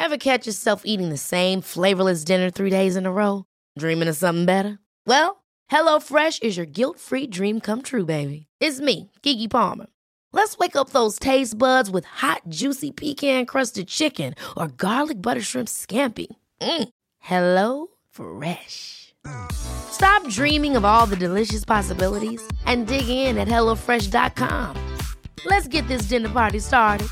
Ever catch yourself eating the same flavorless dinner 3 days in a row? Dreaming of something better? Well, HelloFresh is your guilt-free dream come true, baby. It's me, Keke Palmer. Let's wake up those taste buds with hot, juicy pecan-crusted chicken or garlic butter shrimp scampi. Hello Fresh. Stop dreaming of all the delicious possibilities and dig in at HelloFresh.com. Let's get this dinner party started.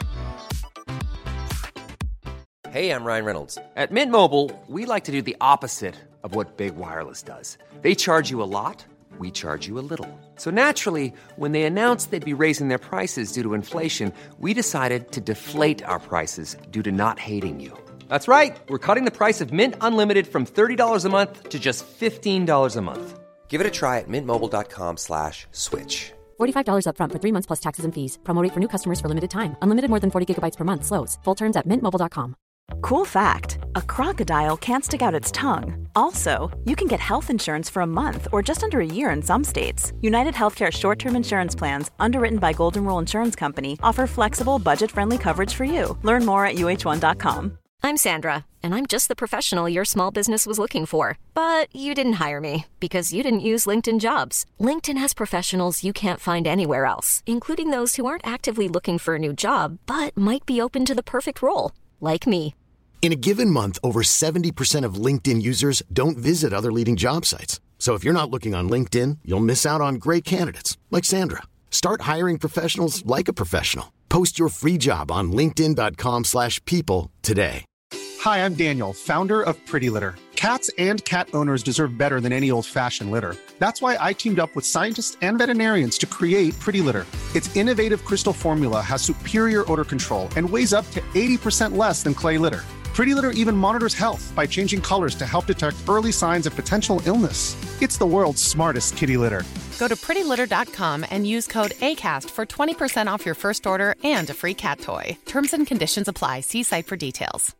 Hey, I'm Ryan Reynolds. At Mint Mobile, we like to do the opposite of what Big Wireless does. They charge you a lot, we charge you a little. So naturally, when they announced they'd be raising their prices due to inflation, we decided to deflate our prices due to not hating you. That's right. We're cutting the price of Mint Unlimited from $30 a month to just $15 a month. Give it a try at mintmobile.com/switch. $45 up front for 3 months plus taxes and fees. Promo rate for new customers for limited time. Unlimited more than 40 gigabytes per month slows. Full terms at mintmobile.com. Cool fact, a crocodile can't stick out its tongue. Also, you can get health insurance for a month or just under a year in some states. United Healthcare short-term insurance plans, underwritten by Golden Rule Insurance Company, offer flexible, budget-friendly coverage for you. Learn more at uh1.com. I'm Sandra, and I'm just the professional your small business was looking for. But you didn't hire me because you didn't use LinkedIn Jobs. LinkedIn has professionals you can't find anywhere else, including those who aren't actively looking for a new job, but might be open to the perfect role, like me. In a given month, over 70% of LinkedIn users don't visit other leading job sites. So if you're not looking on LinkedIn, you'll miss out on great candidates like Sandra. Start hiring professionals like a professional. Post your free job on linkedin.com/people today. Hi, I'm Daniel, founder of Pretty Litter. Cats and cat owners deserve better than any old-fashioned litter. That's why I teamed up with scientists and veterinarians to create Pretty Litter. Its innovative crystal formula has superior odor control and weighs up to 80% less than clay litter. Pretty Litter even monitors health by changing colors to help detect early signs of potential illness. It's the world's smartest kitty litter. Go to prettylitter.com and use code ACAST for 20% off your first order and a free cat toy. Terms and conditions apply. See site for details.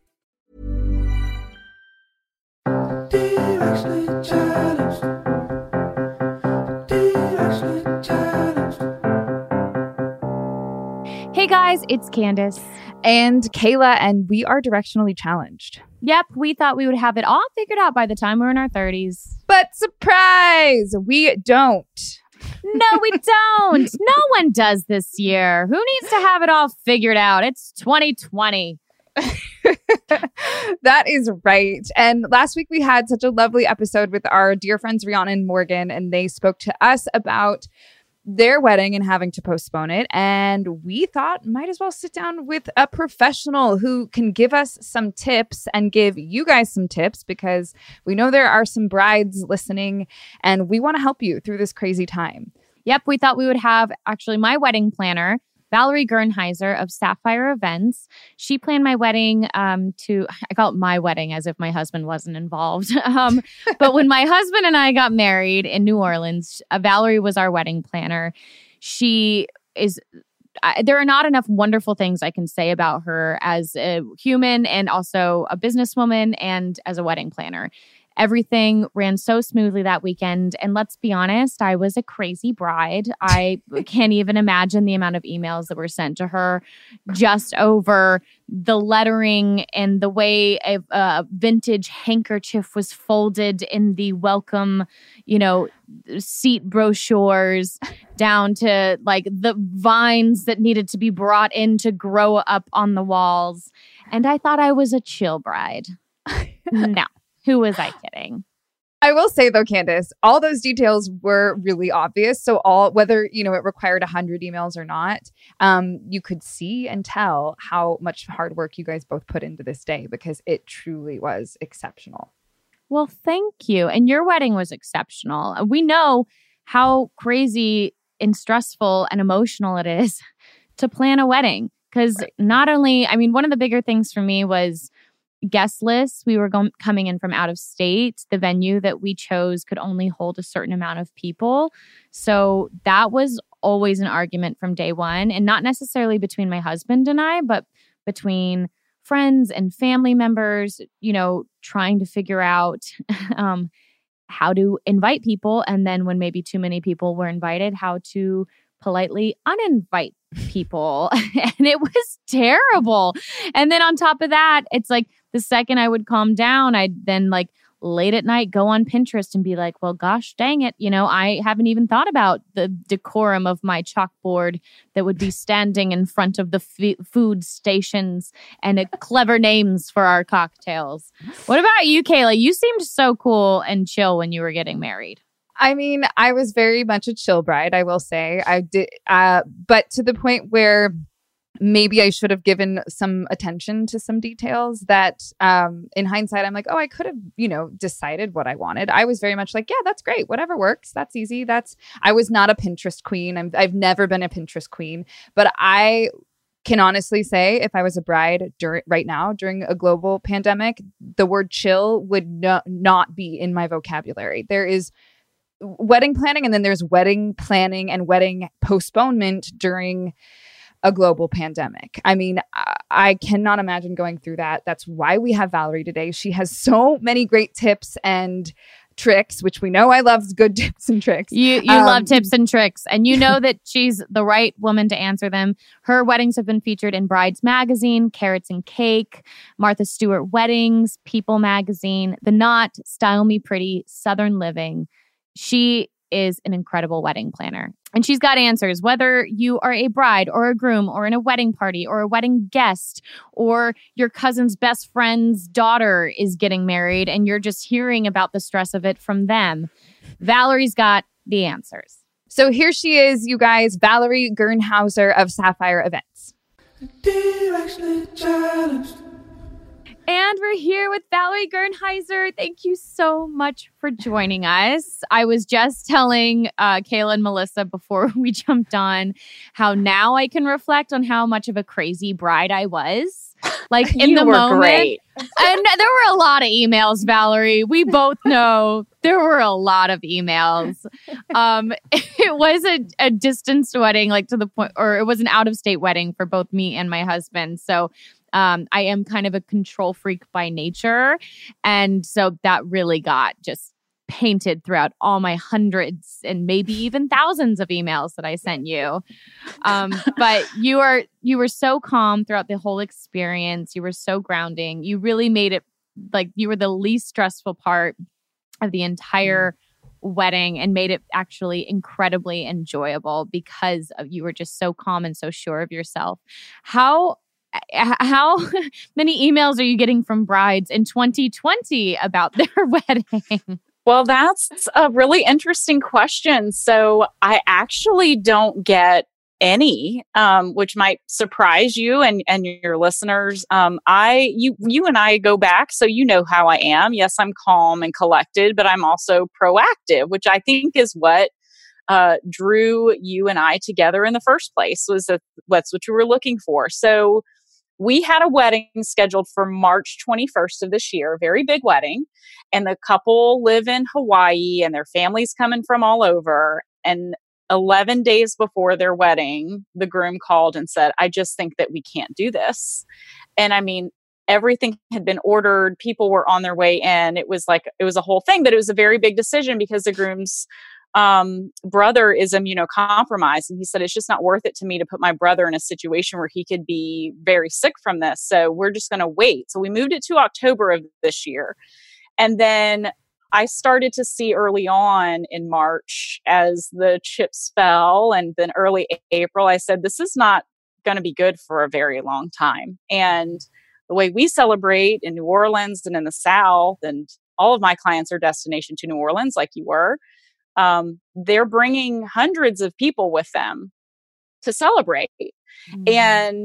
Hey guys, it's Candace. And Kayla, and we are directionally challenged. Yep, we thought we would have it all figured out by the time we're in our 30s. But surprise, we don't. No, we don't. No one does this year. Who needs to have it all figured out? It's 2020. That is right. And last week we had such a lovely episode with our dear friends Rihanna and Morgan, and they spoke to us about their wedding and having to postpone it. And we thought might as well sit down with a professional who can give us some tips and give you guys some tips, because we know there are some brides listening and we want to help you through this crazy time. Yep, we thought we would have actually my wedding planner, Valerie Gernheiser of Sapphire Events. She planned my wedding I call it my wedding as if my husband wasn't involved. But when my husband and I got married in New Orleans, Valerie was our wedding planner. She is, there are not enough wonderful things I can say about her as a human and also a businesswoman and as a wedding planner. Everything ran so smoothly that weekend. And let's be honest, I was a crazy bride. I can't even imagine the amount of emails that were sent to her just over the lettering and the way a vintage handkerchief was folded in the welcome, seat brochures, down to like the vines that needed to be brought in to grow up on the walls. And I thought I was a chill bride. No. Who was I kidding? I will say though, Candace, all those details were really obvious. So whether, it required 100 emails or not, you could see and tell how much hard work you guys both put into this day, because it truly was exceptional. Well, thank you. And your wedding was exceptional. We know how crazy and stressful and emotional it is to plan a wedding. Because not only, one of the bigger things for me was guest lists. We were coming in from out of state. The venue that we chose could only hold a certain amount of people. So that was always an argument from day one, and not necessarily between my husband and I, but between friends and family members, trying to figure out how to invite people. And then when maybe too many people were invited, how to politely uninvite people and it was terrible. And then on top of that, it's like the second I would calm down, I'd then like late at night go on Pinterest and be like, well, gosh, dang it. I haven't even thought about the decorum of my chalkboard that would be standing in front of the food stations and clever names for our cocktails. What about you, Kayla? You seemed so cool and chill when you were getting married. I mean, I was very much a chill bride, I will say. I did, but to the point where maybe I should have given some attention to some details that in hindsight, I'm like, oh, I could have, decided what I wanted. I was very much like, yeah, that's great. Whatever works. That's easy. I was not a Pinterest queen. I've never been a Pinterest queen, but I can honestly say if I was a bride right now during a global pandemic, the word chill would not be in my vocabulary. There is wedding planning and then there's wedding planning and wedding postponement during a global pandemic. I mean, I cannot imagine going through that. That's why we have Valerie today. She has so many great tips and tricks, which we know I love good tips and tricks. You love tips and tricks, and you know that she's the right woman to answer them. Her weddings have been featured in Brides Magazine, Carrots and Cake, Martha Stewart Weddings, People Magazine, The Knot, Style Me Pretty, Southern Living. She is an incredible wedding planner. And she's got answers, whether you are a bride or a groom or in a wedding party or a wedding guest or your cousin's best friend's daughter is getting married and you're just hearing about the stress of it from them. Valerie's got the answers. So here she is, you guys, Valerie Gernhauser of Sapphire Events. And we're here with Valerie Gernhauser. Thank you so much for joining us. I was just telling Kayla and Melissa before we jumped on how now I can reflect on how much of a crazy bride I was. Like in the moment. Great. And there were a lot of emails, Valerie. We both know there were a lot of emails. It was a distanced wedding, like to the point, or it was an out-of-state wedding for both me and my husband. So I am kind of a control freak by nature. And so that really got just painted throughout all my hundreds and maybe even thousands of emails that I sent you. But you were so calm throughout the whole experience. You were so grounding. You really made it like you were the least stressful part of the entire wedding and made it actually incredibly enjoyable because you were just so calm and so sure of yourself. How many emails are you getting from brides in 2020 about their wedding? Well, that's a really interesting question. So I actually don't get any, which might surprise you and your listeners. You and I go back, so you know how I am. Yes, I'm calm and collected, but I'm also proactive, which I think is what drew you and I together in the first place. That's what you were looking for. So we had a wedding scheduled for March 21st of this year, a very big wedding. And the couple live in Hawaii and their family's coming from all over. And 11 days before their wedding, the groom called and said, I just think that we can't do this. And I mean, everything had been ordered. People were on their way in. It was a whole thing, but it was a very big decision because the groom's brother is immunocompromised. And he said, it's just not worth it to me to put my brother in a situation where he could be very sick from this. So we're just going to wait. So we moved it to October of this year. And then I started to see early on in March as the chips fell and then early April, I said, this is not going to be good for a very long time. And the way we celebrate in New Orleans and in the South, and all of my clients are destination to New Orleans like you were, they're bringing hundreds of people with them to celebrate. Mm-hmm. And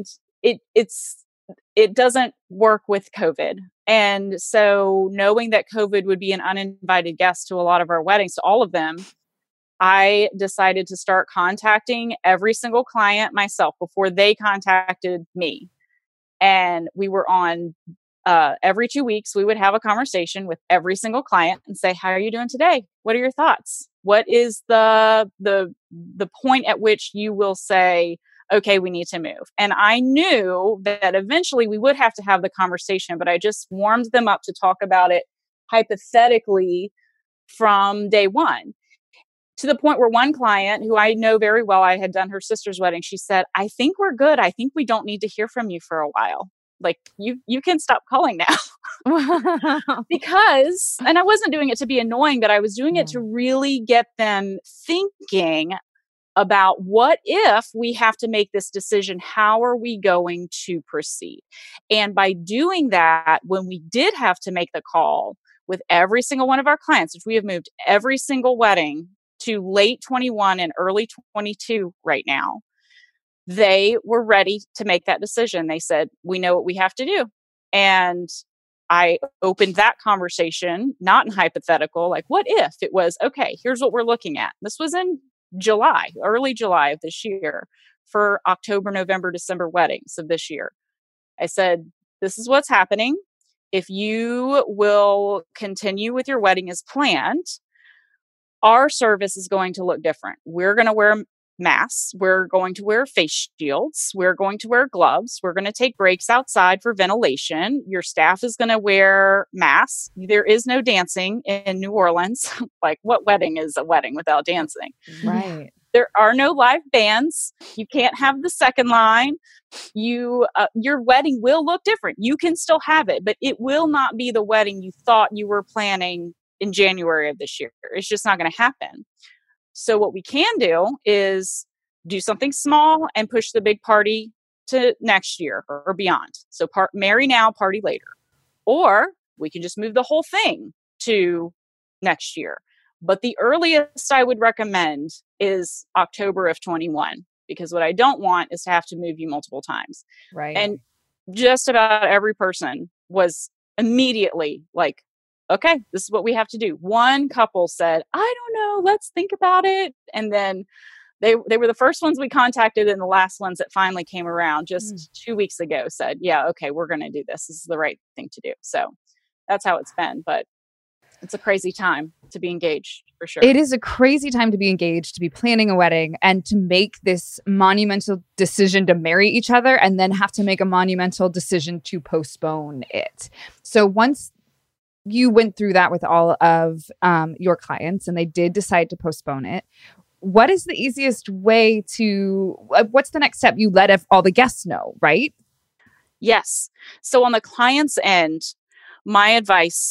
it doesn't work with COVID. And so knowing that COVID would be an uninvited guest to a lot of our weddings, to all of them, I decided to start contacting every single client myself before they contacted me. And we were on every 2 weeks, we would have a conversation with every single client and say, how are you doing today? What are your thoughts? What is the point at which you will say, okay, we need to move? And I knew that eventually we would have to have the conversation, but I just warmed them up to talk about it hypothetically from day one. to the point where one client who I know very well, I had done her sister's wedding. She said, I think we're good. I think we don't need to hear from you for a while. Like you can stop calling now. Because, and I wasn't doing it to be annoying, but I was doing it to really get them thinking about what if we have to make this decision, how are we going to proceed? And by doing that, when we did have to make the call with every single one of our clients, which we have moved every single wedding to late 21 and early 22 right now, they were ready to make that decision. They said, we know what we have to do. And I opened that conversation, not in hypothetical, like what if it was, okay, here's what we're looking at. This was in July, early July of this year for October, November, December weddings of this year. I said, this is what's happening. If you will continue with your wedding as planned, our service is going to look different. We're going to wear masks. We're going to wear face shields. We're going to wear gloves. We're going to take breaks outside for ventilation. Your staff is going to wear masks. There is no dancing in New Orleans. Like, what wedding is a wedding without dancing? Right. There are no live bands. You can't have the second line. Your wedding will look different. You can still have it, but it will not be the wedding you thought you were planning in January of this year. It's just not going to happen. So what we can do is do something small and push the big party to next year or beyond. So marry now, party later. Or we can just move the whole thing to next year. But the earliest I would recommend is October of 21, because what I don't want is to have to move you multiple times. Right. And just about every person was immediately like, okay, this is what we have to do. One couple said, I don't know, let's think about it. And then they were the first ones we contacted, and the last ones that finally came around just 2 weeks ago said, yeah, okay, we're going to do this. This is the right thing to do. So that's how it's been. But it's a crazy time to be engaged, for sure. It is a crazy time to be engaged, to be planning a wedding, and to make this monumental decision to marry each other and then have to make a monumental decision to postpone it. So once you went through that with all of your clients and they did decide to postpone it, what is the easiest way to, what's the next step? You let all the guests know, right? Yes. So on the client's end, my advice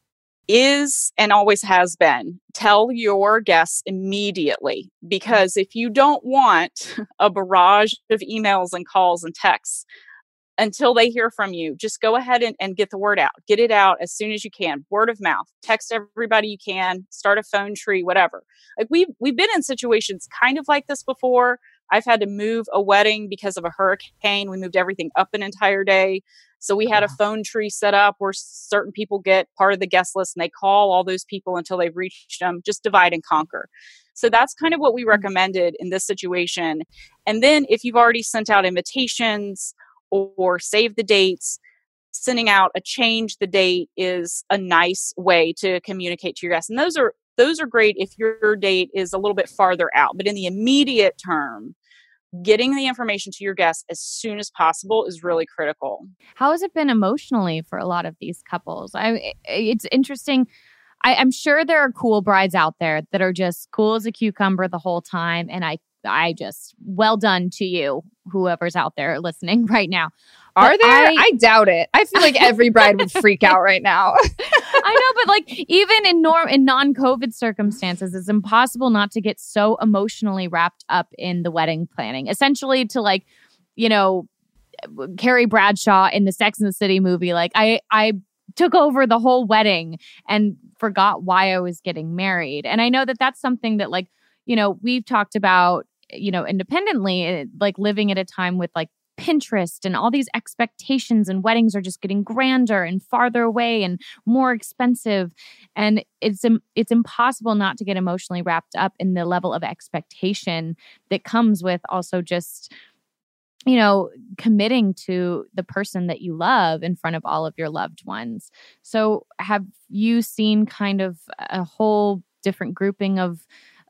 is, and always has been, tell your guests immediately. Because if you don't want a barrage of emails and calls and texts until they hear from you, just go ahead and get the word out. Get it out as soon as you can. Word of mouth. Text everybody you can. Start a phone tree, whatever. Like we've been in situations kind of like this before. I've had to move a wedding because of a hurricane. We moved everything up an entire day. So we had a phone tree set up where certain people get part of the guest list and they call all those people until they've reached them. Just divide and conquer. So that's kind of what we recommended in this situation. And then if you've already sent out invitations or save the dates, sending out a change the date is a nice way to communicate to your guests. And those are great if your date is a little bit farther out. But in the immediate term, getting the information to your guests as soon as possible is really critical. How has it been emotionally for a lot of these couples? It's interesting. I'm sure there are cool brides out there that are just cool as a cucumber the whole time. And I just, well done to you, whoever's out there listening right now. Are there? I doubt it. I feel like every bride would freak out right now. I know, but like even in non-COVID circumstances, it's impossible not to get so emotionally wrapped up in the wedding planning. Essentially to like, you know, Carrie Bradshaw in the Sex and the City movie. Like I took over the whole wedding and forgot why I was getting married. And I know that that's something that like, you know, we've talked about, you know, independently, like living at a time with like Pinterest and all these expectations, and weddings are just getting grander and farther away and more expensive. And it's impossible not to get emotionally wrapped up in the level of expectation that comes with also just, you know, committing to the person that you love in front of all of your loved ones. So have you seen kind of a whole different grouping of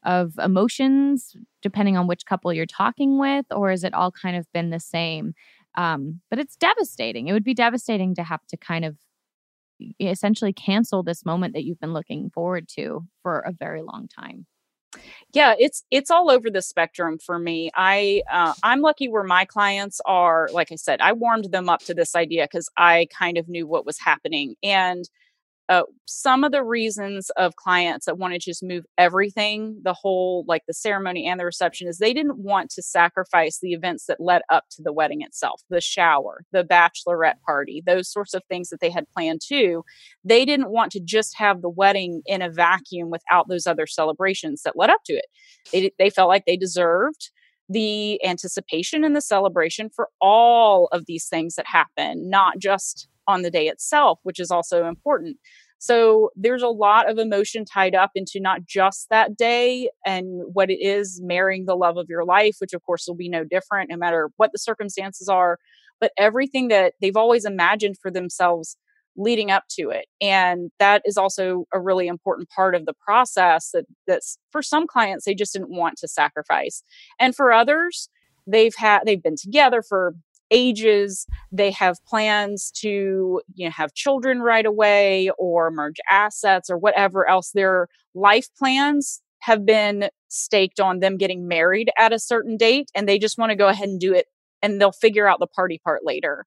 emotions depending on which couple you're talking with, or has it all kind of been the same? But it's devastating. It would be devastating to have to kind of essentially cancel this moment that you've been looking forward to for a very long time. Yeah, it's all over the spectrum for me. I'm lucky where my clients are. Like I said, I warmed them up to this idea because I kind of knew what was happening. And some of the reasons of clients that want to just move everything, the whole, like the ceremony and the reception, is they didn't want to sacrifice the events that led up to the wedding itself, the shower, the bachelorette party, those sorts of things that they had planned too. They didn't want to just have the wedding in a vacuum without those other celebrations that led up to it. They felt like they deserved the anticipation and the celebration for all of these things that happen, not just on the day itself, which is also important. So there's a lot of emotion tied up into not just that day and what it is, marrying the love of your life, which of course will be no different no matter what the circumstances are, but everything that they've always imagined for themselves leading up to it. And that is also a really important part of the process that's for some clients, they just didn't want to sacrifice. And for others, they've been together for ages. They have plans to, have children right away or merge assets or whatever else. Their life plans have been staked on them getting married at a certain date, and they just want to go ahead and do it, and they'll figure out the party part later.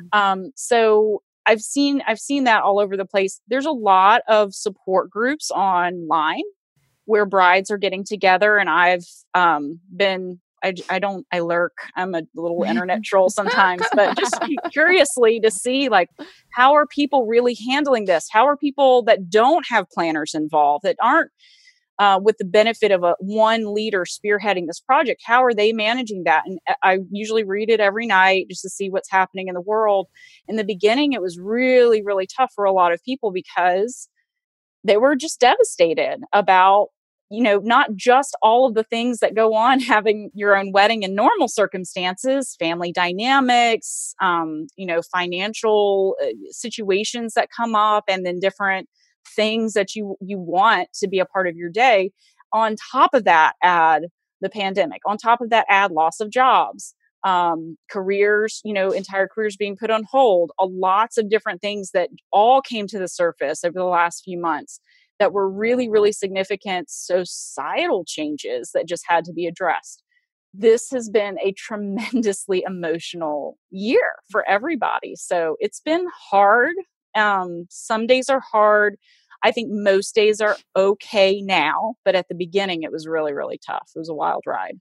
So I've seen that all over the place. There's a lot of support groups online where brides are getting together, and I've been I lurk. I'm a little internet troll sometimes, but just curiously to see, like, how are people really handling this? How are people that don't have planners involved, that aren't with the benefit of one leader spearheading this project, how are they managing that? And I usually read it every night just to see what's happening in the world. In the beginning, it was really, really tough for a lot of people because they were just devastated about, not just all of the things that go on having your own wedding in normal circumstances, family dynamics, financial situations that come up, and then different things that you want to be a part of your day. On top of that, add the pandemic. On top of that, add loss of jobs, careers, entire careers being put on hold, lots of different things that all came to the surface over the last few months that were really, really significant societal changes that just had to be addressed. This has been a tremendously emotional year for everybody. So it's been hard. Some days are hard. I think most days are okay now, but at the beginning it was really, really tough. It was a wild ride.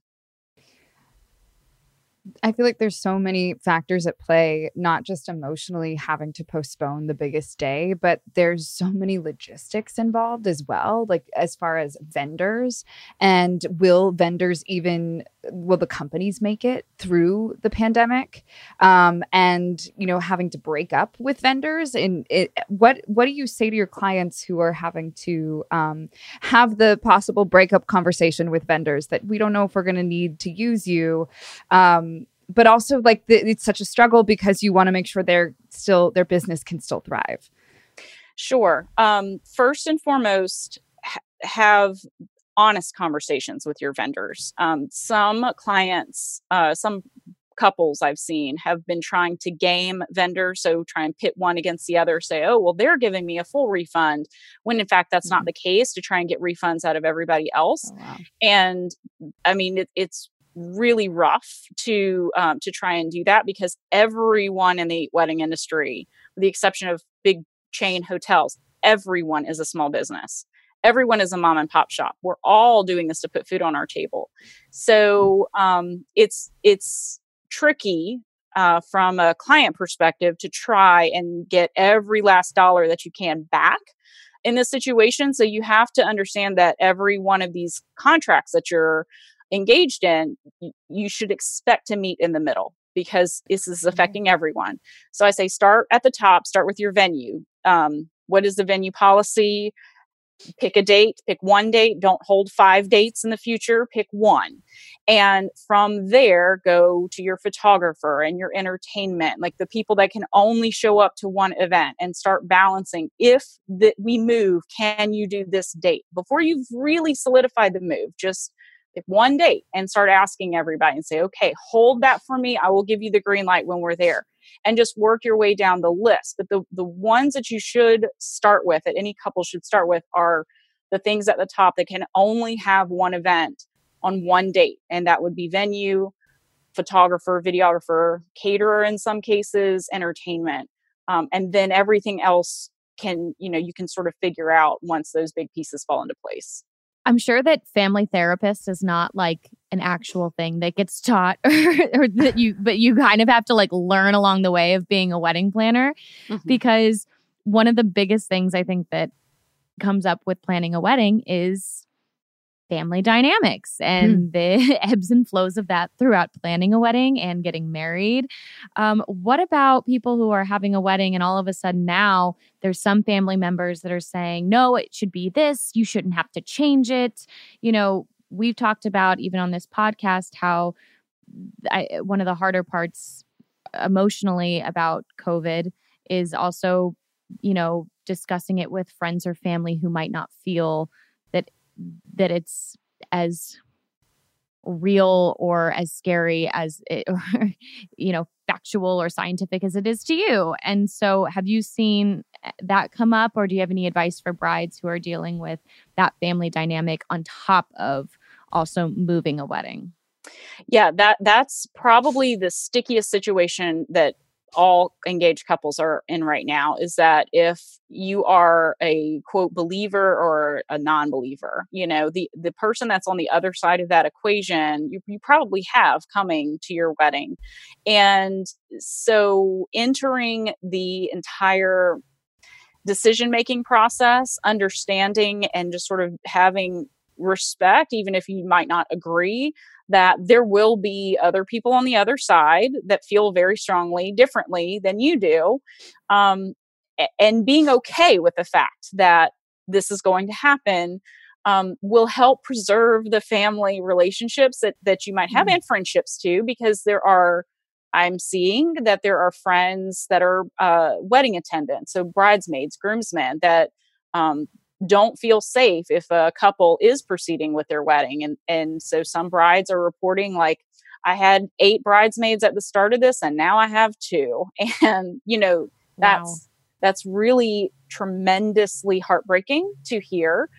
I feel like there's so many factors at play, not just emotionally having to postpone the biggest day, but there's so many logistics involved as well, like as far as vendors. And will the companies make it through the pandemic? And, having to break up with vendors. And what do you say to your clients who are having to have the possible breakup conversation with vendors that we don't know if we're going to need to use you? But also, like, it's such a struggle because you want to make sure their business can still thrive. Sure. First and foremost, have honest conversations with your vendors. Some clients, some couples I've seen have been trying to game vendors. So try and pit one against the other, say, oh, well, they're giving me a full refund, when in fact, that's not the case, to try and get refunds out of everybody else. Oh, wow. And I mean, it's really rough to try and do that, because everyone in the wedding industry, with the exception of big chain hotels, everyone is a small business. Everyone is a mom and pop shop. We're all doing this to put food on our table. So it's tricky from a client perspective to try and get every last dollar that you can back in this situation. So you have to understand that every one of these contracts that you're engaged in, you should expect to meet in the middle, because this is affecting everyone. So I say, start at the top, start with your venue. What is the venue policy? Pick a date, pick one date, don't hold 5 dates in the future, pick one. And from there, go to your photographer and your entertainment, like the people that can only show up to one event, and start balancing. If we move, can you do this date? Before you've really solidified the move, just pick one date and start asking everybody and say, okay, hold that for me. I will give you the green light when we're there. And just work your way down the list. But the ones that you should start with, that any couple should start with, are the things at the top that can only have one event on one date. And that would be venue, photographer, videographer, caterer in some cases, entertainment. And then everything else you can sort of figure out once those big pieces fall into place. I'm sure that family therapist is not like an actual thing that gets taught but you kind of have to like learn along the way of being a wedding planner, because one of the biggest things I think that comes up with planning a wedding is family dynamics and the ebbs and flows of that throughout planning a wedding and getting married. What about people who are having a wedding and all of a sudden now there's some family members that are saying, no, it should be this. You shouldn't have to change it. You know, we've talked about even on this podcast how one of the harder parts emotionally about COVID is also, you know, discussing it with friends or family who might not feel that it's as real or as scary as it, or, you know, factual or scientific as it is to you. And so have you seen that come up, or do you have any advice for brides who are dealing with that family dynamic on top of also moving a wedding? Yeah, that's probably the stickiest situation that all engaged couples are in right now, is that if you are a quote believer or a non-believer, you know, the person that's on the other side of that equation, you probably have coming to your wedding. And so entering the entire decision-making process, understanding and just sort of having respect, even if you might not agree, that there will be other people on the other side that feel very strongly differently than you do. And being okay with the fact that this is going to happen will help preserve the family relationships that you might have and friendships too, because I'm seeing that there are friends that are wedding attendants, so bridesmaids, groomsmen, that don't feel safe if a couple is proceeding with their wedding. And so some brides are reporting like, I had 8 bridesmaids at the start of this and now I have 2. And, you know, that's really tremendously heartbreaking to hear.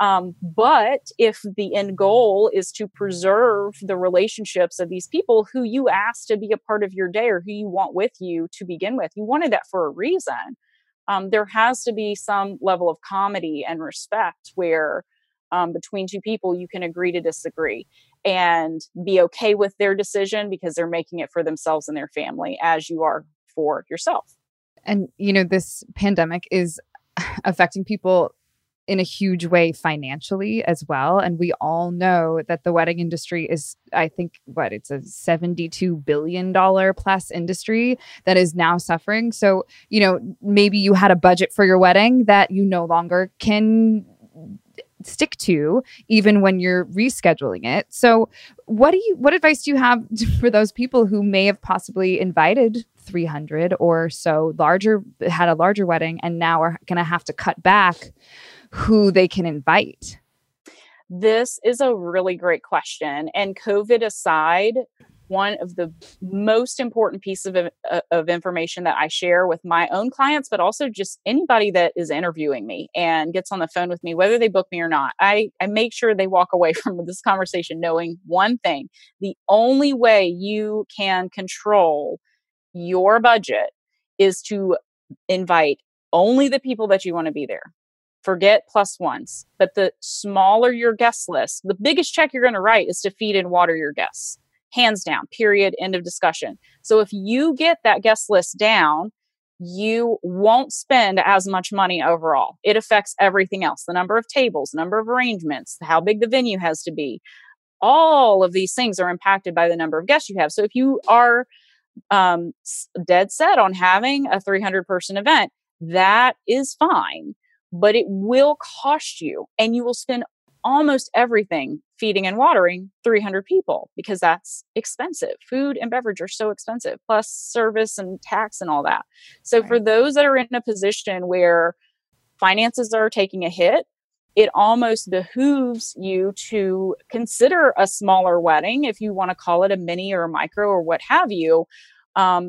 But if the end goal is to preserve the relationships of these people who you asked to be a part of your day or who you want with you to begin with, you wanted that for a reason. There has to be some level of comedy and respect where between two people you can agree to disagree and be okay with their decision because they're making it for themselves and their family as you are for yourself. And, you know, this pandemic is affecting people in a huge way financially as well. And we all know that the wedding industry is, I think, it's a $72 billion plus industry that is now suffering. So, you know, maybe you had a budget for your wedding that you no longer can stick to even when you're rescheduling it. So what advice do you have for those people who may have possibly invited 300 or so had a larger wedding and now are going to have to cut back who they can invite? This is a really great question. And COVID aside, one of the most important pieces of information that I share with my own clients, but also just anybody that is interviewing me and gets on the phone with me, whether they book me or not, I make sure they walk away from this conversation knowing one thing: the only way you can control your budget is to invite only the people that you want to be there. Forget plus ones. But the smaller your guest list, the biggest check you're going to write is to feed and water your guests. Hands down, period, end of discussion. So if you get that guest list down, you won't spend as much money overall. It affects everything else: the number of tables, number of arrangements, how big the venue has to be. All of these things are impacted by the number of guests you have. So if you are dead set on having a 300-person event, that is fine. But it will cost you, and you will spend almost everything feeding and watering 300 people because that's expensive. Food and beverage are so expensive, plus service and tax and all that. So for those that are in a position where finances are taking a hit, it almost behooves you to consider a smaller wedding, if you want to call it a mini or a micro or what have you. But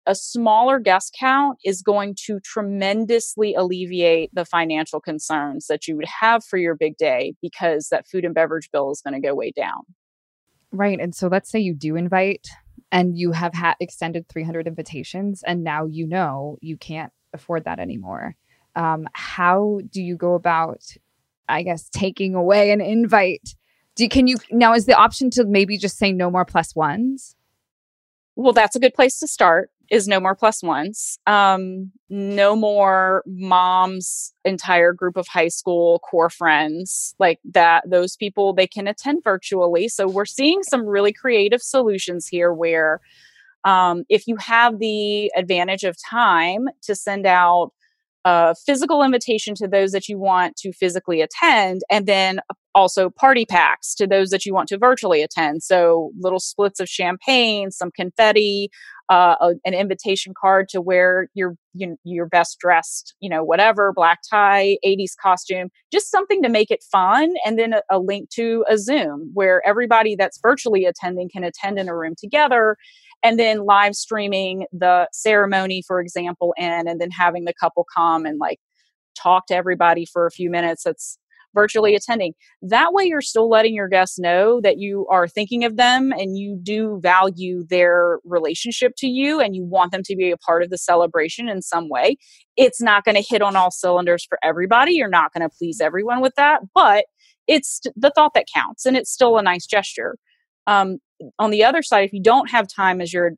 a smaller guest count is going to tremendously alleviate the financial concerns that you would have for your big day, because that food and beverage bill is going to go way down. Right. And so let's say you do invite and you have extended 300 invitations, and now you know you can't afford that anymore. How do you go about, I guess, taking away an invite? Now is the option to maybe just say no more plus ones? Well, that's a good place to start, is no more plus ones. No more mom's entire group of high school core friends like that. Those people, they can attend virtually. So we're seeing some really creative solutions here where if you have the advantage of time to send out a physical invitation to those that you want to physically attend, and then also party packs to those that you want to virtually attend. So little splits of champagne, some confetti, an invitation card to wear your best dressed, whatever, black tie, 80s costume, just something to make it fun. And then a link to a Zoom where everybody that's virtually attending can attend in a room together. And then live streaming the ceremony, for example, and then having the couple come and like talk to everybody for a few minutes that's virtually attending. That way you're still letting your guests know that you are thinking of them and you do value their relationship to you and you want them to be a part of the celebration in some way. It's not going to hit on all cylinders for everybody. You're not going to please everyone with that, but it's the thought that counts, and it's still a nice gesture. On the other side, if you don't have time as your,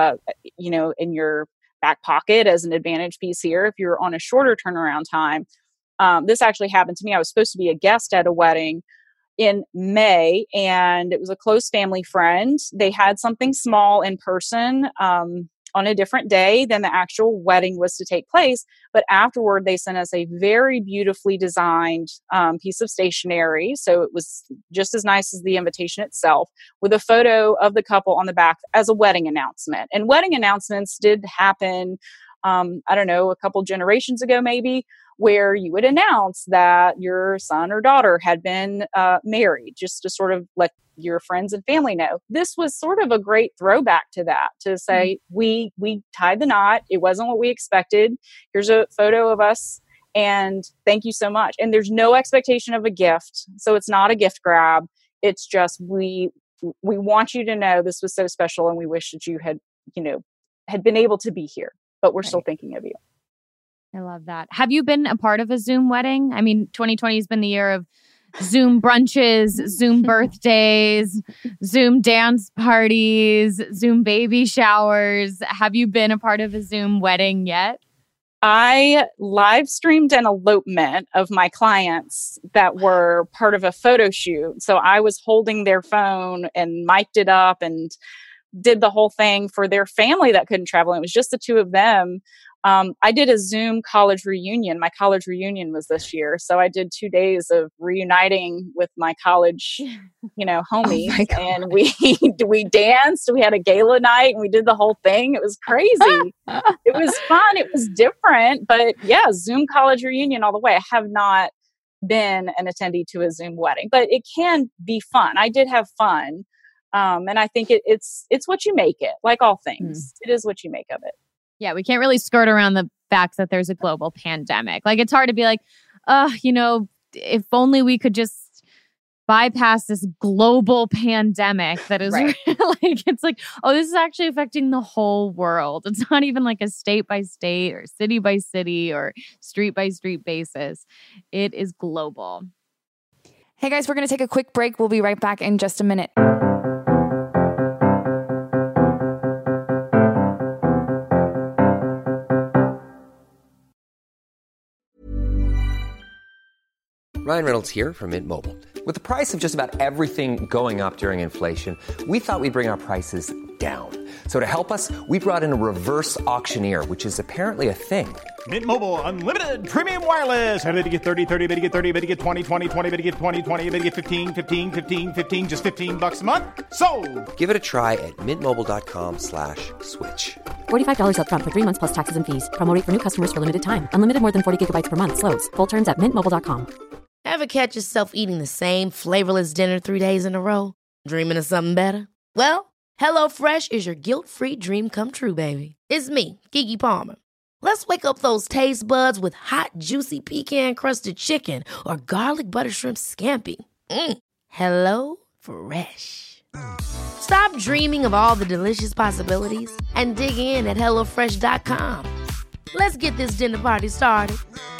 in your back pocket as an advantage piece here, if you're on a shorter turnaround time, this actually happened to me. I was supposed to be a guest at a wedding in May, and it was a close family friend. They had something small in person on a different day than the actual wedding was to take place. But afterward, they sent us a very beautifully designed piece of stationery. So it was just as nice as the invitation itself, with a photo of the couple on the back as a wedding announcement. And wedding announcements did happen, a couple generations ago, maybe, where you would announce that your son or daughter had been married, just to sort of let your friends and family know. This was sort of a great throwback to that, to say, we tied the knot. It wasn't what we expected. Here's a photo of us, and thank you so much. And there's no expectation of a gift. So it's not a gift grab. It's just, we want you to know this was so special, and we wish that you had been able to be here, but we're still thinking of you. I love that. Have you been a part of a Zoom wedding? I mean, 2020 has been the year of Zoom brunches, Zoom birthdays, Zoom dance parties, Zoom baby showers. Have you been a part of a Zoom wedding yet? I live streamed an elopement of my clients that were part of a photo shoot. So I was holding their phone and mic'd it up and did the whole thing for their family that couldn't travel. It was just the two of them. I did a Zoom college reunion. My college reunion was this year. So I did 2 days of reuniting with my college, homies. Oh, and we danced, we had a gala night, and we did the whole thing. It was crazy. It was fun. It was different, but yeah, Zoom college reunion all the way. I have not been an attendee to a Zoom wedding, but it can be fun. I did have fun. And I think it's what you make it, like all things. It is what you make of it. Yeah, we can't really skirt around the fact that there's a global pandemic. Like, it's hard to be like, if only we could just bypass this global pandemic that is right. It's like, oh, this is actually affecting the whole world. It's not even like a state by state or city by city or street by street basis. It is global. Hey guys, we're going to take a quick break. We'll be right back in just a minute. Ryan Reynolds here from Mint Mobile. With the price of just about everything going up during inflation, we thought we'd bring our prices down. So to help us, we brought in a reverse auctioneer, which is apparently a thing. Mint Mobile Unlimited Premium Wireless. How to get 30, 30, bit to get 30, bit to get 20, 20, 20, bit to get 20, 20, bit to get 15, 15, 15, 15, just $15 a month? Sold! Give it a try at mintmobile.com/switch. $45 up front for 3 months plus taxes and fees. Promo rate for new customers for limited time. Unlimited more than 40 gigabytes per month. Slows full terms at mintmobile.com. Ever catch yourself eating the same flavorless dinner 3 days in a row? Dreaming of something better? Well, HelloFresh is your guilt-free dream come true, baby. It's me, Keke Palmer. Let's wake up those taste buds with hot, juicy pecan-crusted chicken or garlic butter shrimp scampi. Hello Fresh. Stop dreaming of all the delicious possibilities and dig in at HelloFresh.com. Let's get this dinner party started.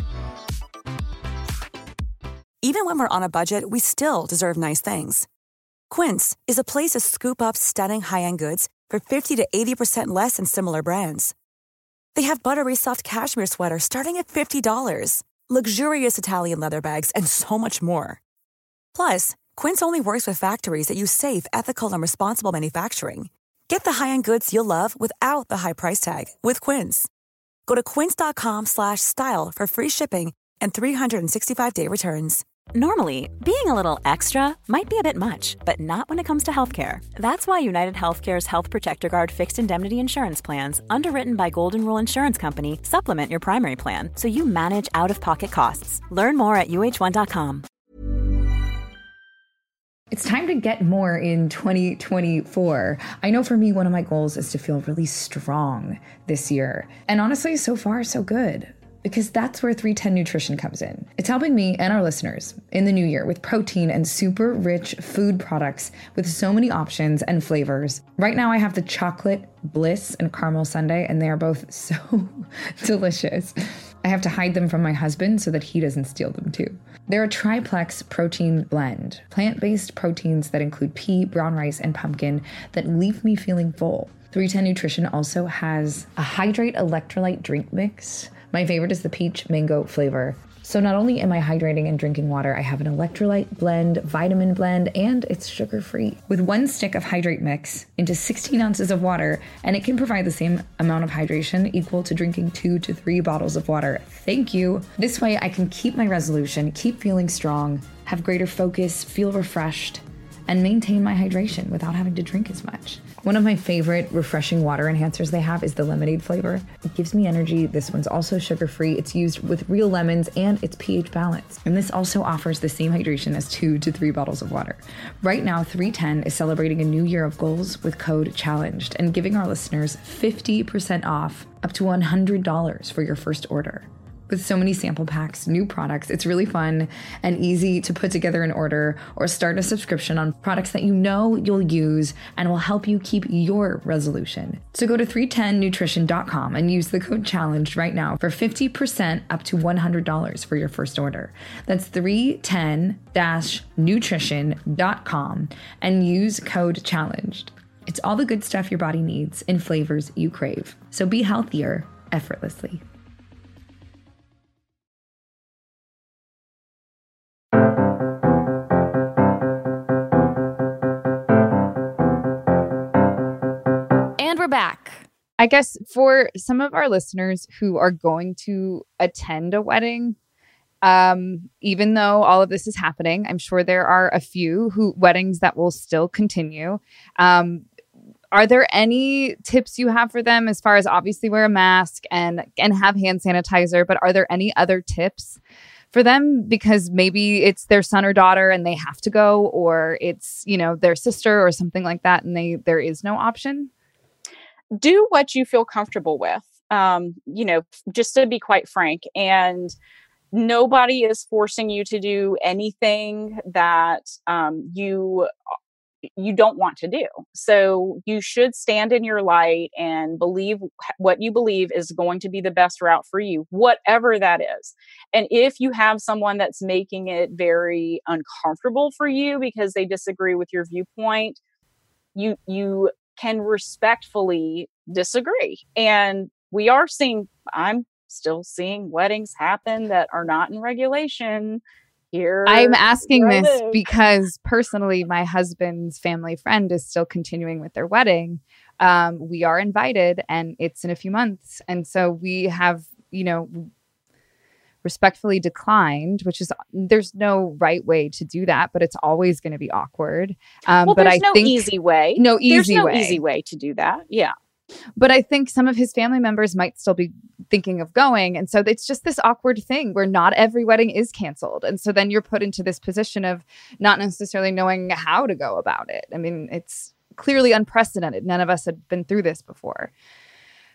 Even when we're on a budget, we still deserve nice things. Quince is a place to scoop up stunning high-end goods for 50 to 80% less than similar brands. They have buttery soft cashmere sweaters starting at $50, luxurious Italian leather bags, and so much more. Plus, Quince only works with factories that use safe, ethical, and responsible manufacturing. Get the high-end goods you'll love without the high price tag with Quince. Go to quince.com/style for free shipping and 365-day returns. Normally, being a little extra might be a bit much, but not when it comes to healthcare. That's why United Healthcare's Health Protector Guard fixed indemnity insurance plans, underwritten by Golden Rule Insurance Company, supplement your primary plan so you manage out-of-pocket costs. Learn more at UH1.com. It's time to get more in 2024. I know for me, one of my goals is to feel really strong this year. And honestly, so far, so good. Because that's where 310 Nutrition comes in. It's helping me and our listeners in the new year with protein and super rich food products with so many options and flavors. Right now I have the chocolate bliss and caramel sundae, and they are both so delicious. I have to hide them from my husband so that he doesn't steal them too. They're a triplex protein blend, plant-based proteins that include pea, brown rice, and pumpkin that leave me feeling full. 310 Nutrition also has a Hydrate electrolyte drink mix. My favorite is the peach mango flavor. So not only am I hydrating and drinking water, I have an electrolyte blend, vitamin blend, and it's sugar-free. With one stick of Hydrate mix into 16 ounces of water, and it can provide the same amount of hydration equal to drinking 2 to 3 bottles of water. Thank you. This way I can keep my resolution, keep feeling strong, have greater focus, feel refreshed, and maintain my hydration without having to drink as much. One of my favorite refreshing water enhancers they have is the lemonade flavor. It gives me energy. This one's also sugar-free. It's used with real lemons and it's pH balanced. And this also offers the same hydration as 2 to 3 bottles of water. Right now, 310 is celebrating a new year of goals with code CHALLENGED and giving our listeners 50% off up to $100 for your first order. With so many sample packs, new products, it's really fun and easy to put together an order or start a subscription on products that you know you'll use and will help you keep your resolution. So go to 310nutrition.com and use the code CHALLENGED right now for 50% up to $100 for your first order. That's 310-nutrition.com and use code CHALLENGED. It's all the good stuff your body needs in flavors you crave. So be healthier effortlessly. We're back. I guess for some of our listeners who are going to attend a wedding, even though all of this is happening, I'm sure there are a few weddings that will still continue. Are there any tips you have for them as far as obviously wear a mask and have hand sanitizer, but are there any other tips for them? Because maybe it's their son or daughter and they have to go, or it's, their sister or something like that and there is no option. Do what you feel comfortable with, just to be quite frank. And nobody is forcing you to do anything that you don't want to do. So you should stand in your light and believe what you believe is going to be the best route for you, whatever that is. And if you have someone that's making it very uncomfortable for you because they disagree with your viewpoint, you can respectfully disagree. And I'm still seeing weddings happen that are not in regulation here. I'm asking this because personally, my husband's family friend is still continuing with their wedding. We are invited and it's in a few months. And so we have, respectfully declined, which is, there's no right way to do that, but it's always going to be awkward. But there's no easy way. There's no easy way to do that. Yeah. But I think some of his family members might still be thinking of going. And so it's just this awkward thing where not every wedding is canceled. And so then you're put into this position of not necessarily knowing how to go about it. I mean, it's clearly unprecedented. None of us had been through this before.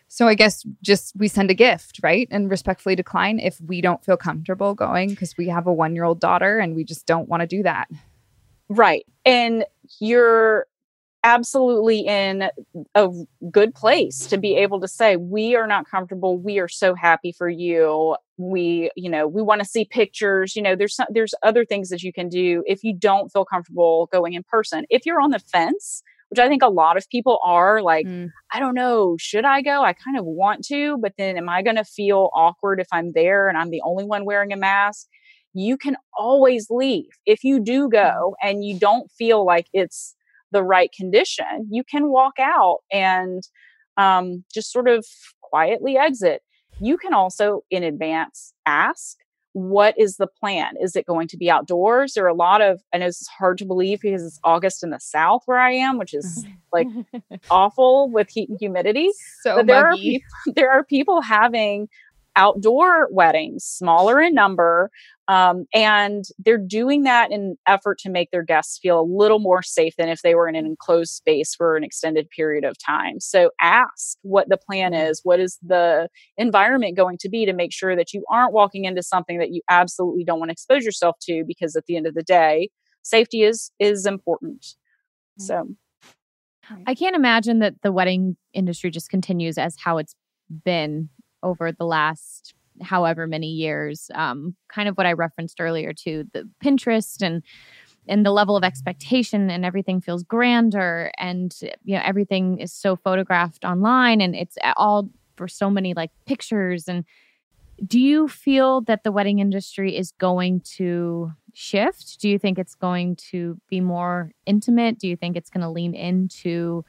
So I guess just we send a gift, right? And respectfully decline if we don't feel comfortable going because we have a 1-year-old daughter and we just don't want to do that. Right. And you're absolutely in a good place to be able to say, we are not comfortable. We are so happy for you. We want to see pictures. There's other things that you can do if you don't feel comfortable going in person. If you're on the fence, which I think a lot of people are, like, I don't know, should I go? I kind of want to, but then am I going to feel awkward if I'm there and I'm the only one wearing a mask? You can always leave. If you do go and you don't feel like it's the right condition, you can walk out and just sort of quietly exit. You can also in advance ask, what is the plan? Is it going to be outdoors? There are a lot of, I know this is hard to believe because it's August in the South where I am, which is like awful with heat and humidity. So but there are people having outdoor weddings, smaller in number, and they're doing that in an effort to make their guests feel a little more safe than if they were in an enclosed space for an extended period of time. So ask what the plan is. What is the environment going to be to make sure that you aren't walking into something that you absolutely don't want to expose yourself to, because at the end of the day, safety is important. So I can't imagine that the wedding industry just continues as how it's been over the last however many years. Kind of what I referenced earlier to the Pinterest and the level of expectation, and everything feels grander, and everything is so photographed online, and it's all for so many like pictures. And do you feel that the wedding industry is going to shift? Do you think it's going to be more intimate? Do you think it's going to lean into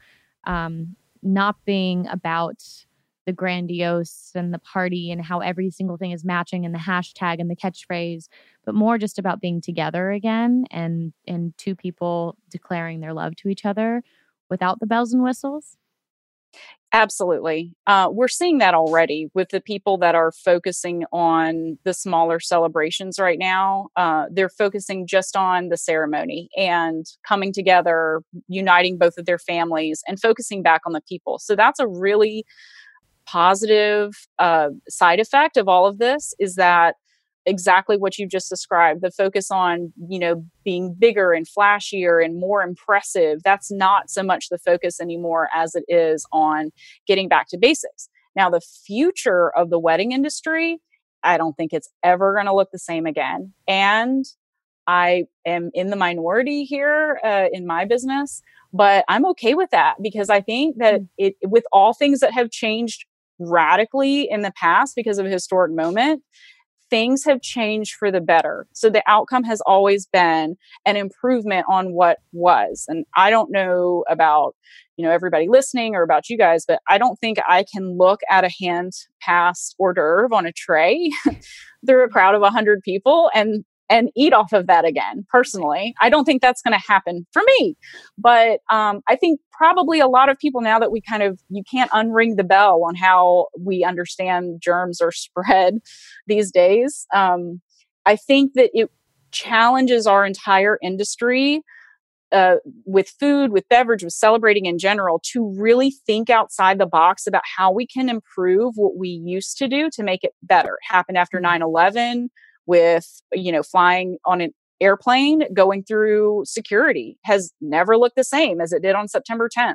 not being about the grandiose and the party and how every single thing is matching and the hashtag and the catchphrase, but more just about being together again and two people declaring their love to each other without the bells and whistles? Absolutely. We're seeing that already with the people that are focusing on the smaller celebrations right now. They're focusing just on the ceremony and coming together, uniting both of their families and focusing back on the people. So that's a really positive side effect of all of this, is that exactly what you just described, the focus on, being bigger and flashier and more impressive. That's not so much the focus anymore as it is on getting back to basics. Now, the future of the wedding industry, I don't think it's ever going to look the same again. And I am in the minority here in my business, but I'm okay with that, because I think that with all things that have changed radically in the past because of a historic moment, things have changed for the better. So the outcome has always been an improvement on what was. And I don't know about, everybody listening or about you guys, but I don't think I can look at a hand-passed hors d'oeuvre on a tray through a crowd of 100 people and eat off of that again. Personally, I don't think that's going to happen for me. But I think probably a lot of people, now that you can't unring the bell on how we understand germs are spread these days. I think that it challenges our entire industry with food, with beverage, with celebrating in general, to really think outside the box about how we can improve what we used to do to make it better. It happened after 9/11. With, flying on an airplane, going through security has never looked the same as it did on September 10th.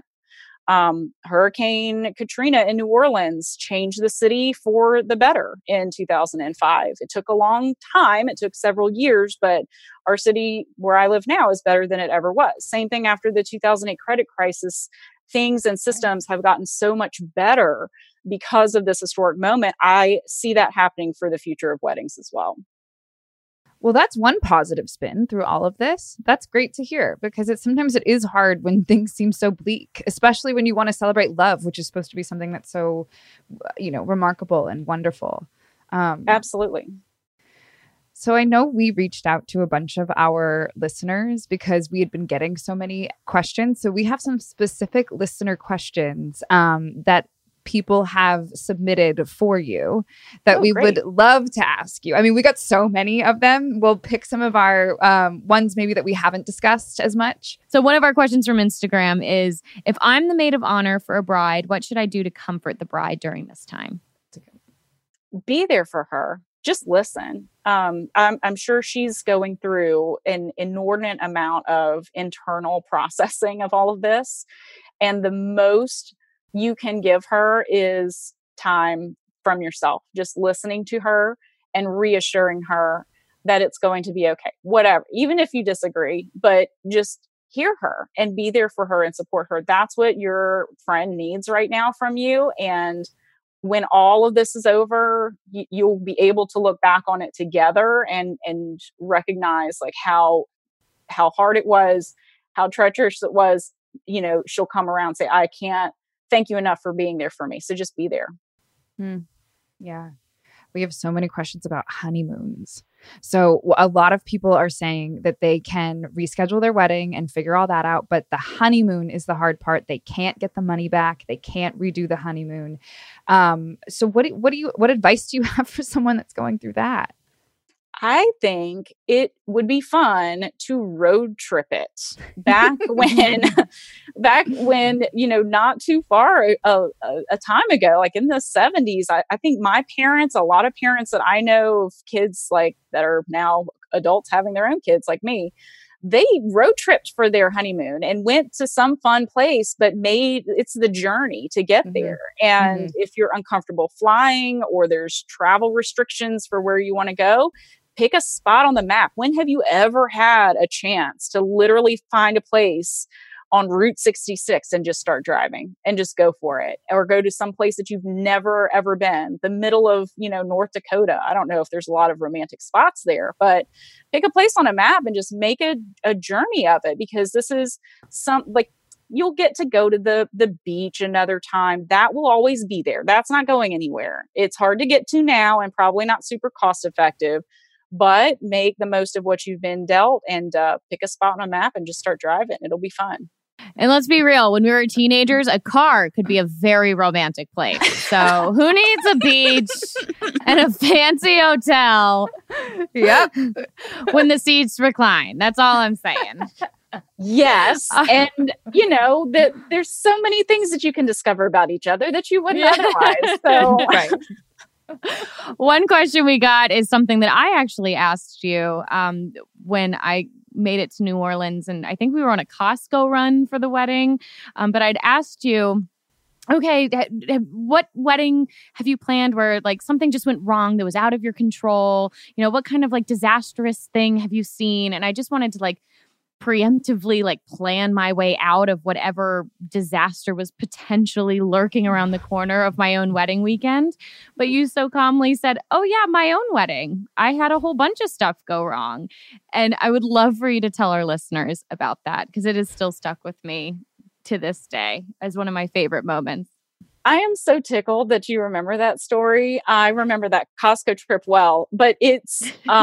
Hurricane Katrina in New Orleans changed the city for the better in 2005. It took a long time. It took several years, but our city where I live now is better than it ever was. Same thing after the 2008 credit crisis. Things and systems have gotten so much better because of this historic moment. I see that happening for the future of weddings as well. Well, that's one positive spin through all of this. That's great to hear, because sometimes it is hard when things seem so bleak, especially when you want to celebrate love, which is supposed to be something that's so, remarkable and wonderful. Absolutely. So I know we reached out to a bunch of our listeners because we had been getting so many questions. So we have some specific listener questions that people have submitted for you that we would love to ask you. I mean, we got so many of them. We'll pick some of our ones maybe that we haven't discussed as much. So one of our questions from Instagram is, if I'm the maid of honor for a bride, what should I do to comfort the bride during this time? Be there for her. Just listen. I'm sure she's going through an inordinate amount of internal processing of all of this. And the most you can give her is time from yourself, just listening to her and reassuring her that it's going to be okay, whatever, even if you disagree, but just hear her and be there for her and support her. That's what your friend needs right now from you. And when all of this is over, you'll be able to look back on it together and recognize like how hard it was, how treacherous it was. You know, she'll come around and say, I can't thank you enough for being there for me. So just be there. Yeah. We have so many questions about honeymoons. So a lot of people are saying that they can reschedule their wedding and figure all that out, but the honeymoon is the hard part. They can't get the money back. They can't redo the honeymoon. So what advice do you have for someone that's going through that? I think it would be fun to road trip it back when, you know, not too far a time ago, like in the 70s. I think my parents, a lot of parents that I know of kids like that are now adults having their own kids like me, they road tripped for their honeymoon and went to some fun place, but it's the journey to get there. And if you're uncomfortable flying or there's travel restrictions for where you want to go, pick a spot on the map. When have you ever had a chance to literally find a place on Route 66 and just start driving and just go for it? Or go to some place that you've never, ever been, the middle of, you know, North Dakota. I don't know if there's a lot of romantic spots there, but pick a place on a map and just make a journey of it, because this is you'll get to go to the beach another time. That will always be there. That's not going anywhere. It's hard to get to now and probably not super cost effective, but make the most of what you've been dealt and pick a spot on a map and just start driving. It'll be fun. And let's be real, when we were teenagers, a car could be a very romantic place. So who needs a beach and a fancy hotel? Yep. When the seats recline. That's all I'm saying. Yes. And, you know, that there's so many things that you can discover about each other that you wouldn't otherwise. So. Right. One question we got is something that I actually asked you when I made it to New Orleans. And I think we were on a Costco run for the wedding. But I'd asked you, okay, what wedding have you planned where like something just went wrong that was out of your control? You know, what kind of like disastrous thing have you seen? And I just wanted to like preemptively like plan my way out of whatever disaster was potentially lurking around the corner of my own wedding weekend. But you so calmly said, oh yeah, my own wedding. I had a whole bunch of stuff go wrong. And I would love for you to tell our listeners about that, because it is still stuck with me to this day as one of my favorite moments. I am so tickled that you remember that story. I remember that Costco trip well, but it's,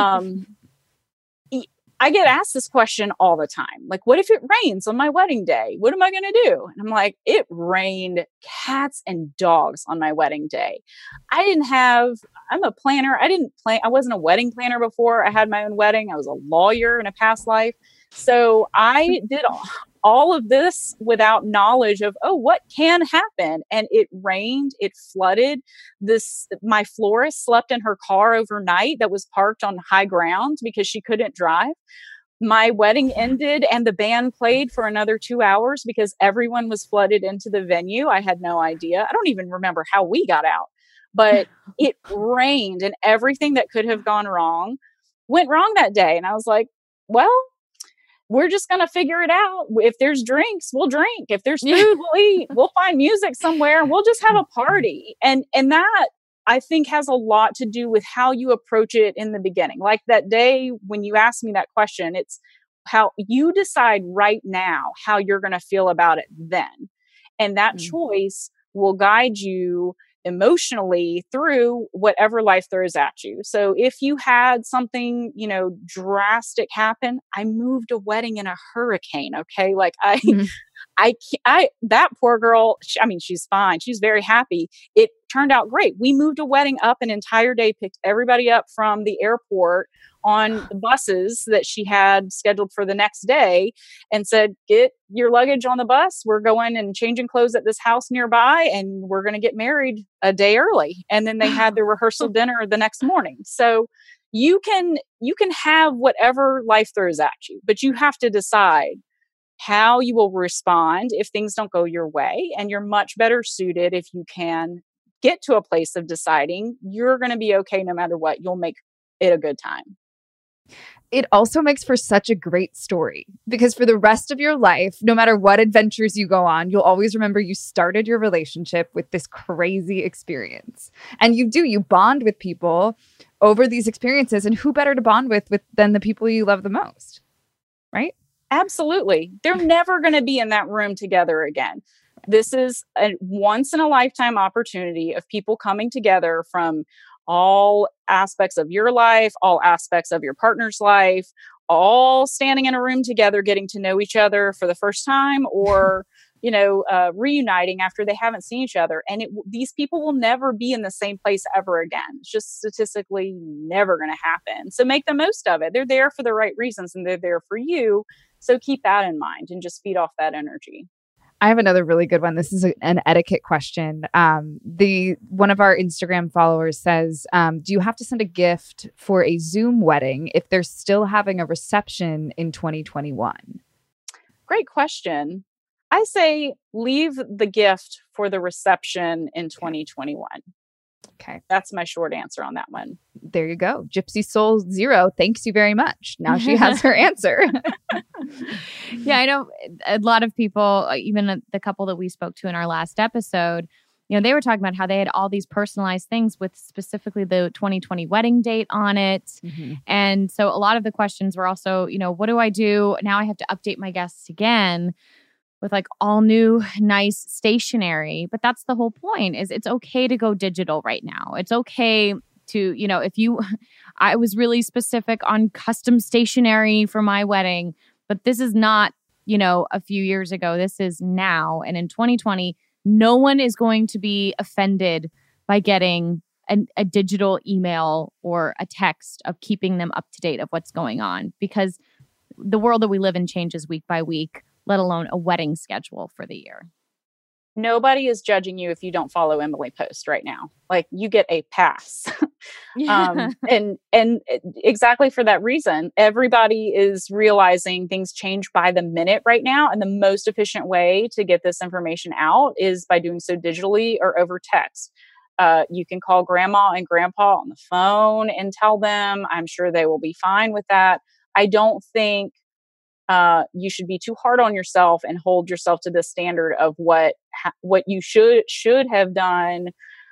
I get asked this question all the time. Like, what if it rains on my wedding day? What am I going to do? And I'm like, it rained cats and dogs on my wedding day. I'm a planner. I wasn't a wedding planner before I had my own wedding. I was a lawyer in a past life. So I did all of this without knowledge of, what can happen? And it rained, it flooded. My florist slept in her car overnight that was parked on high ground because she couldn't drive. My wedding ended and the band played for another 2 hours because everyone was flooded into the venue. I had no idea. I don't even remember how we got out, but it rained and everything that could have gone wrong went wrong that day. And I was like, well, we're just going to figure it out. If there's drinks, we'll drink. If there's food, we'll eat. We'll find music somewhere. We'll just have a party. And that, I think, has a lot to do with how you approach it in the beginning. Like that day when you asked me that question, it's how you decide right now how you're going to feel about it then. And that choice will guide you emotionally through whatever life throws at you. So if you had something, drastic happen, I moved a wedding in a hurricane. Okay. Like That poor girl, she's fine. She's very happy. It turned out great. We moved a wedding up an entire day, picked everybody up from the airport on the buses that she had scheduled for the next day, and said, get your luggage on the bus. We're going and changing clothes at this house nearby, and we're going to get married a day early. And then they had the rehearsal dinner the next morning. So you can have whatever life throws at you, but you have to decide how you will respond if things don't go your way. And you're much better suited if you can get to a place of deciding you're going to be okay no matter what. You'll make it a good time. It also makes for such a great story, because for the rest of your life, no matter what adventures you go on, you'll always remember you started your relationship with this crazy experience. And you bond with people over these experiences. And who better to bond with than the people you love the most, right? Absolutely. They're never going to be in that room together again. This is a once in a lifetime opportunity of people coming together from all aspects of your life, all aspects of your partner's life, all standing in a room together, getting to know each other for the first time, or, reuniting after they haven't seen each other. And these people will never be in the same place ever again. It's just statistically never going to happen. So make the most of it. They're there for the right reasons, and they're there for you. So keep that in mind and just feed off that energy. I have another really good one. This is an etiquette question. One of our Instagram followers says, do you have to send a gift for a Zoom wedding if they're still having a reception in 2021? Great question. I say leave the gift for the reception in 2021. Okay. That's my short answer on that one. There you go. Gypsy Soul Zero, thanks you very much. Now she has her answer. Yeah, I know a lot of people, even the couple that we spoke to in our last episode, they were talking about how they had all these personalized things with specifically the 2020 wedding date on it. Mm-hmm. And so a lot of the questions were also, what do I do? Now I have to update my guests again with like all new nice stationery. But that's the whole point, is it's okay to go digital right now. It's okay to, I was really specific on custom stationery for my wedding, but this is not, a few years ago. This is now. And in 2020, no one is going to be offended by getting a digital email or a text of keeping them up to date of what's going on, because the world that we live in changes week by week, let alone a wedding schedule for the year. Nobody is judging you if you don't follow Emily Post right now. Like, you get a pass. And exactly for that reason, everybody is realizing things change by the minute right now. And the most efficient way to get this information out is by doing so digitally or over text. You can call grandma and grandpa on the phone and tell them. I'm sure they will be fine with that. I don't think you should be too hard on yourself and hold yourself to the standard of what you should have done,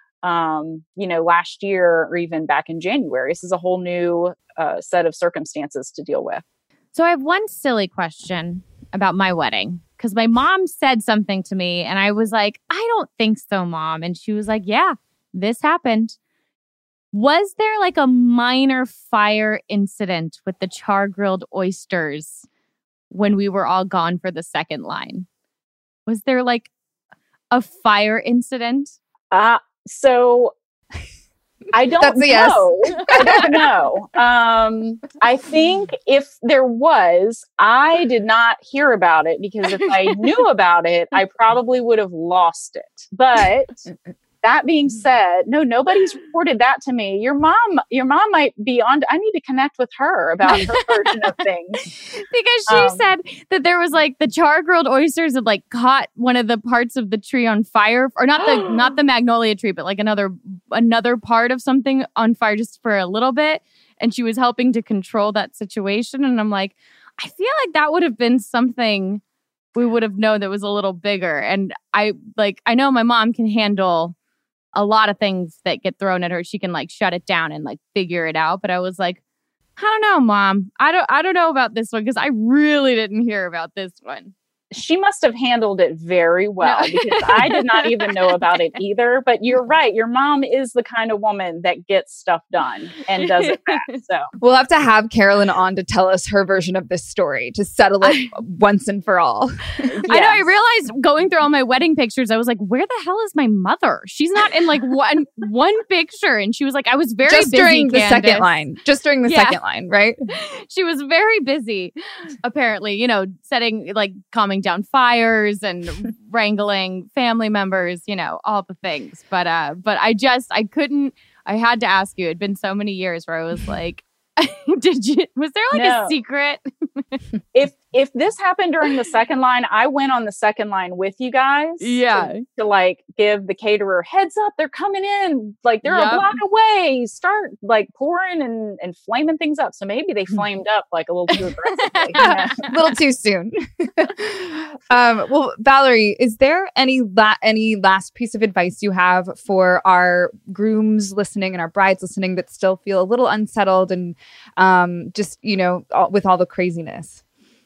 last year or even back in January. This is a whole new set of circumstances to deal with. So I have one silly question about my wedding, because my mom said something to me and I was like, I don't think so, Mom. And she was like, yeah, this happened. Was there like a minor fire incident with the char-grilled oysters when we were all gone for the second line? Was there like a fire incident? So I don't know. Yes. I don't know. I think if there was, I did not hear about it, because if I knew about it, I probably would have lost it. But that being said, no, nobody's reported that to me. Your mom might be on. I need to connect with her about her version of things. Because she said that there was like the char-grilled oysters had like caught one of the parts of the tree on fire, or not the magnolia tree, but like another part of something on fire just for a little bit. And she was helping to control that situation. And I'm like, I feel like that would have been something we would have known that was a little bigger. And I know my mom can handle a lot of things that get thrown at her. She can like shut it down and like figure it out. But I was like, I don't know, Mom. I don't know about this one, because I really didn't hear about this one. she must have handled it very well because I did not even know about it either. But you're right. Your mom is the kind of woman that gets stuff done and does it fast. So we'll have to have Carolyn on to tell us her version of this story to settle it once and for all. Yes. I know. I realized going through all my wedding pictures, I was like, where the hell is my mother? She's not in like one picture. And she was like, I was very busy. During the Candace. second line. Just during the second line, right? She was very busy, apparently, setting, like, calming down fires and wrangling family members, all the things. But I had to ask you. It'd been so many years where I was like, was there like a secret? If this happened during the second line, I went on the second line with you guys. Yeah. To like give the caterer heads up. They're coming in. Like they're a block away. Start like pouring and flaming things up. So maybe they flamed up like a little too aggressively. A little too soon. Well, Valerie, is there any last piece of advice you have for our grooms listening and our brides listening that still feel a little unsettled and with all the craziness?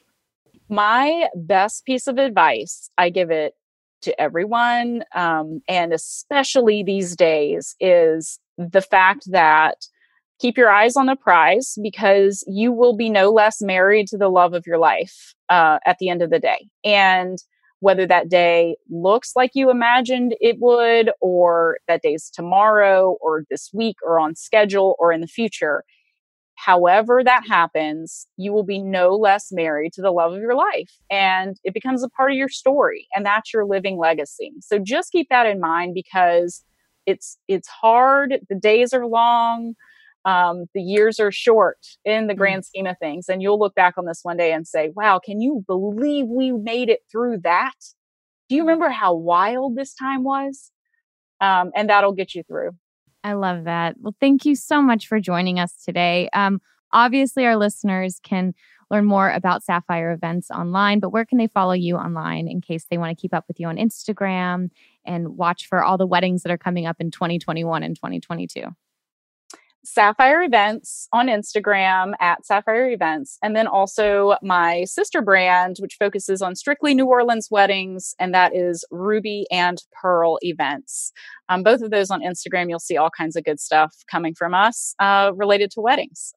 My best piece of advice, I give it to everyone, and especially these days, is the fact that keep your eyes on the prize because you will be no less married to the love of your life at the end of the day. And whether that day looks like you imagined it would, or that day's tomorrow, or this week, or on schedule, or in the future, however that happens, you will be no less married to the love of your life. And it becomes a part of your story. And that's your living legacy. So just keep that in mind because it's hard. The days are long. The years are short in the grand scheme of things. And you'll look back on this one day and say, wow, can you believe we made it through that? Do you remember how wild this time was? And that'll get you through. I love that. Well, thank you so much for joining us today. Obviously, our listeners can learn more about Sapphire Events online, but where can they follow you online in case they want to keep up with you on Instagram and watch for all the weddings that are coming up in 2021 and 2022? Sapphire Events on Instagram at Sapphire Events. And then also my sister brand, which focuses on strictly New Orleans weddings. And that is Ruby and Pearl Events. Both of those on Instagram, you'll see all kinds of good stuff coming from us related to weddings.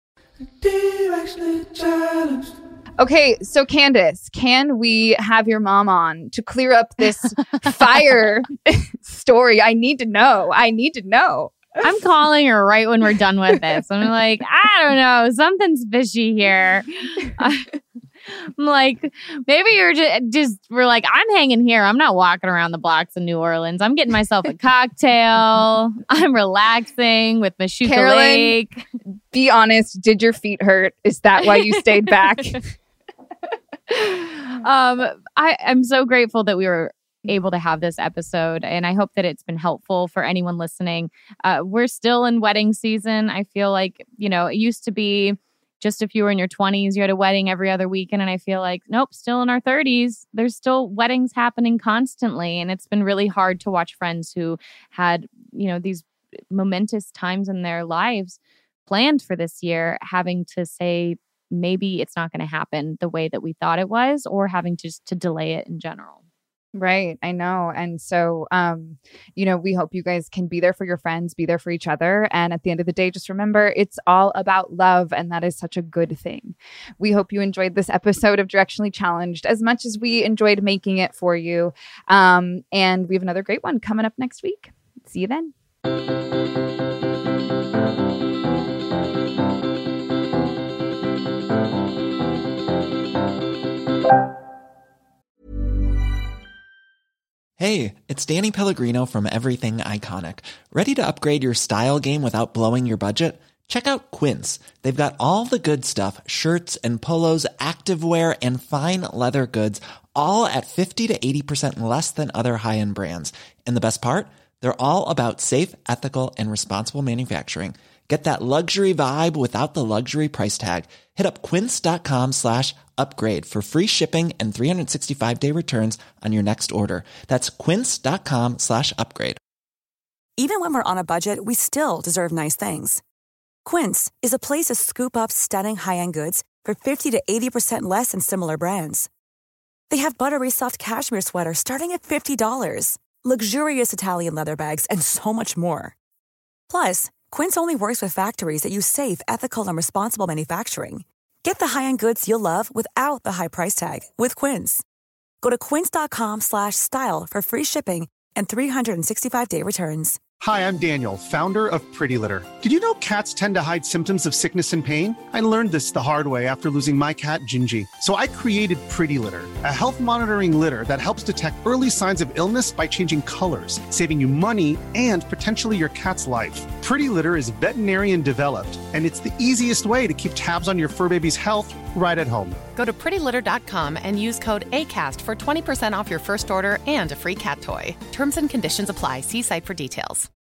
Okay, so Candace, can we have your mom on to clear up this fire story? I need to know. I'm calling her right when we're done with this. I'm like, I don't know. Something's fishy here. I'm like, maybe you're we're like, I'm hanging here. I'm not walking around the blocks of New Orleans. I'm getting myself a cocktail. I'm relaxing with Meshuggah Lake. Be honest. Did your feet hurt? Is that why you stayed back? I'm so grateful that we were able to have this episode, and I hope that it's been helpful for anyone listening. We're still in wedding season. I feel like, it used to be just if you were in your 20s, you had a wedding every other weekend, and I feel like, nope, still in our 30s, there's still weddings happening constantly, and it's been really hard to watch friends who had, these momentous times in their lives planned for this year, having to say maybe it's not going to happen the way that we thought it was, or having to delay it in general. Right. I know. And so, we hope you guys can be there for your friends, be there for each other. And at the end of the day, just remember, it's all about love. And that is such a good thing. We hope you enjoyed this episode of Directionally Challenged as much as we enjoyed making it for you. And we have another great one coming up next week. See you then. Hey, it's Danny Pellegrino from Everything Iconic. Ready to upgrade your style game without blowing your budget? Check out Quince. They've got all the good stuff, shirts and polos, activewear, and fine leather goods, all at 50 to 80% less than other high-end brands. And the best part? They're all about safe, ethical, and responsible manufacturing. Get that luxury vibe without the luxury price tag. Hit up quince.com/upgrade for free shipping and 365-day returns on your next order. That's quince.com/upgrade. Even when we're on a budget, we still deserve nice things. Quince is a place to scoop up stunning high-end goods for 50 to 80% less than similar brands. They have buttery soft cashmere sweaters starting at $50, luxurious Italian leather bags, and so much more. Plus, Quince only works with factories that use safe, ethical, and responsible manufacturing. Get the high-end goods you'll love without the high price tag with Quince. Go to quince.com/style for free shipping and 365-day returns. Hi, I'm Daniel, founder of Pretty Litter. Did you know cats tend to hide symptoms of sickness and pain? I learned this the hard way after losing my cat, Gingy. So I created Pretty Litter, a health monitoring litter that helps detect early signs of illness by changing colors, saving you money and potentially your cat's life. Pretty Litter is veterinarian developed, and it's the easiest way to keep tabs on your fur baby's health right at home. Go to prettylitter.com and use code ACAST for 20% off your first order and a free cat toy. Terms and conditions apply. See site for details.